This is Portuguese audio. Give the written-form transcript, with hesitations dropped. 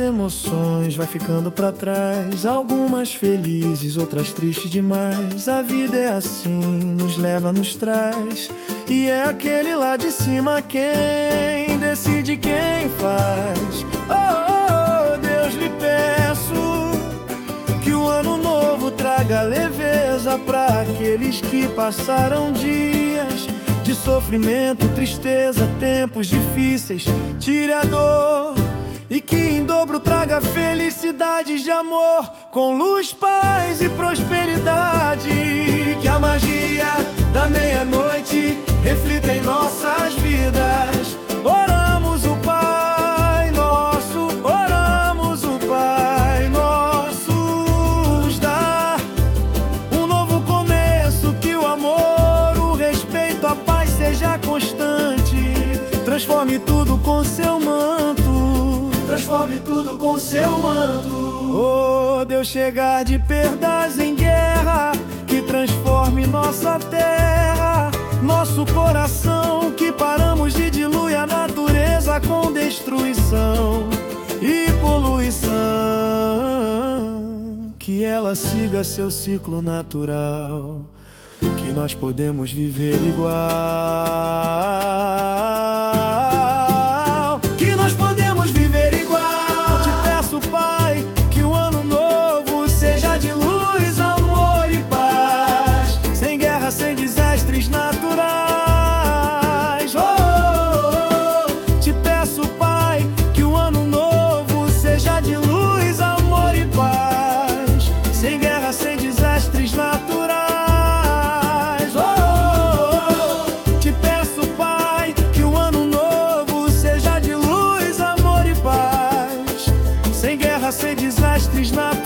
emoções vai ficando pra trás, algumas felizes, outras tristes demais. A vida é assim, nos leva, nos traz, e é aquele lá de cima quem decide, quem faz. Oh, Deus, lhe peço que o ano novo traga leveza pra aqueles que passaram dias de sofrimento, tristeza, tempos difíceis. Tire a dor e que em dobro traga felicidades de amor, com luz, paz e prosperidade. Que a magia da meia-noite reflita em nossas vidas. Oramos o Pai Nosso, oramos o Pai Nosso. Nos dá um novo começo, que o amor, o respeito, a paz seja constante. Transforme tudo com seu manto, transforme tudo com seu manto. Oh, Deus, chegar de perdas em guerra, que transforme nossa terra, nosso coração, que paramos de diluir a natureza com destruição e poluição. Que ela siga seu ciclo natural, que nós podemos viver igual, que nós podemos viver igual. Te peço, Pai, que o ano novo seja de luz, amor e paz, sem guerra, sem desastres naturais. Oh, oh, oh. Te peço, Pai, que o ano novo seja de luz, amor e paz, sem guerra, sem desastres naturais. Sem desastres na